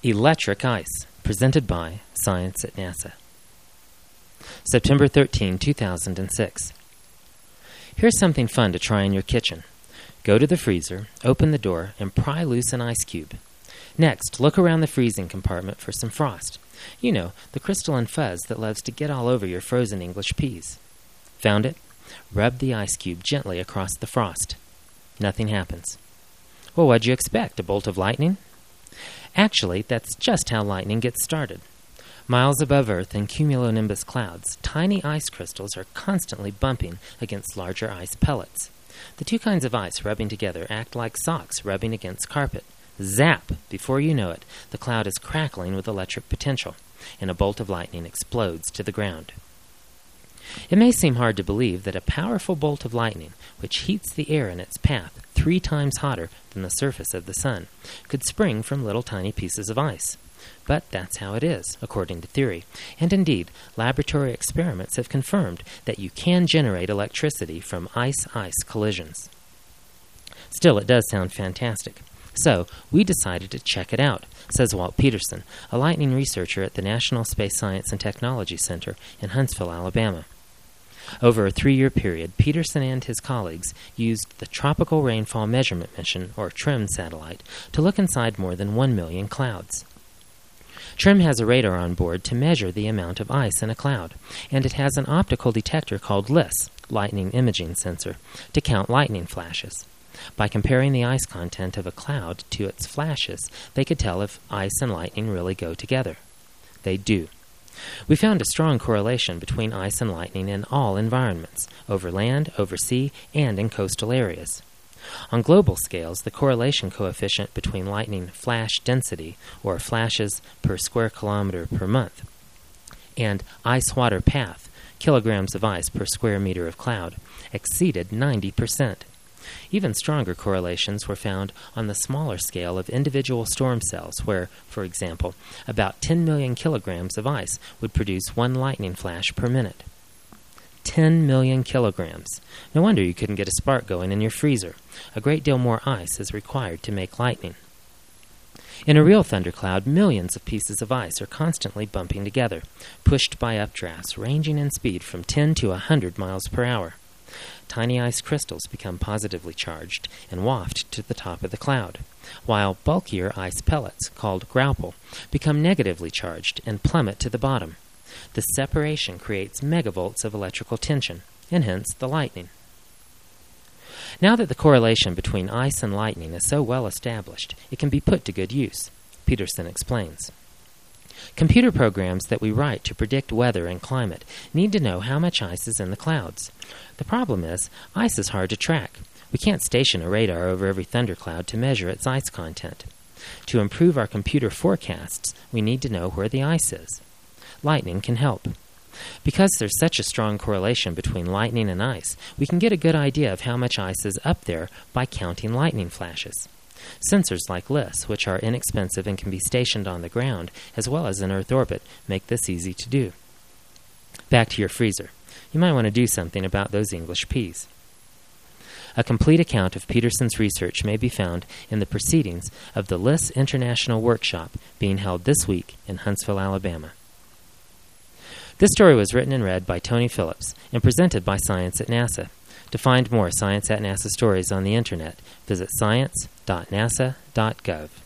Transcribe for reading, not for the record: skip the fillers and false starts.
Electric Ice, presented by Science at NASA. September 13, 2006. Here's something fun to try in your kitchen. Go to the freezer, open the door, and pry loose an ice cube. Next, look around the freezing compartment for some frost. You know, the crystalline fuzz that loves to get all over your frozen English peas. Found it? Rub the ice cube gently across the frost. Nothing happens. Well, what'd you expect? A bolt of lightning? Actually, that's just how lightning gets started. Miles above Earth in cumulonimbus clouds, tiny ice crystals are constantly bumping against larger ice pellets. The two kinds of ice rubbing together act like socks rubbing against carpet. Zap! Before you know it, the cloud is crackling with electric potential, and a bolt of lightning explodes to the ground. It may seem hard to believe that a powerful bolt of lightning, which heats the air in its path 3 times hotter than the surface of the sun, could spring from little tiny pieces of ice. But that's how it is, according to theory. And indeed, laboratory experiments have confirmed that you can generate electricity from ice-ice collisions. Still, it does sound fantastic. So, we decided to check it out, says Walt Peterson, a lightning researcher at the National Space Science and Technology Center in Huntsville, Alabama. Over a 3-year period, Peterson and his colleagues used the Tropical Rainfall Measurement Mission, or TRMM satellite, to look inside more than 1 million clouds. TRMM has a radar on board to measure the amount of ice in a cloud, and it has an optical detector called LISS, Lightning Imaging Sensor, to count lightning flashes. By comparing the ice content of a cloud to its flashes, they could tell if ice and lightning really go together. They do. We found a strong correlation between ice and lightning in all environments, over land, over sea, and in coastal areas. On global scales, the correlation coefficient between lightning flash density, or flashes per square kilometer per month, and ice-water path, kilograms of ice per square meter of cloud, exceeded 90%. Even stronger correlations were found on the smaller scale of individual storm cells where, for example, about 10 million kilograms of ice would produce 1 lightning flash per minute. 10 million kilograms. No wonder you couldn't get a spark going in your freezer. A great deal more ice is required to make lightning. In a real thundercloud, millions of pieces of ice are constantly bumping together, pushed by updrafts ranging in speed from 10 to 100 miles per hour. Tiny ice crystals become positively charged and waft to the top of the cloud, while bulkier ice pellets, called graupel, become negatively charged and plummet to the bottom. The separation creates megavolts of electrical tension, and hence the lightning. Now that the correlation between ice and lightning is so well established, it can be put to good use, Peterson explains. Computer programs that we write to predict weather and climate need to know how much ice is in the clouds. The problem is, ice is hard to track. We can't station a radar over every thundercloud to measure its ice content. To improve our computer forecasts, we need to know where the ice is. Lightning can help. Because there's such a strong correlation between lightning and ice, we can get a good idea of how much ice is up there by counting lightning flashes. Sensors like LISS, which are inexpensive and can be stationed on the ground as well as in Earth orbit, make this easy to do. Back to your freezer. You might want to do something about those English peas. A complete account of Peterson's research may be found in the proceedings of the LISS International Workshop being held this week in Huntsville, Alabama. This story was written and read by Tony Phillips and presented by Science at NASA. To find more Science at NASA stories on the Internet, visit science.nasa.gov.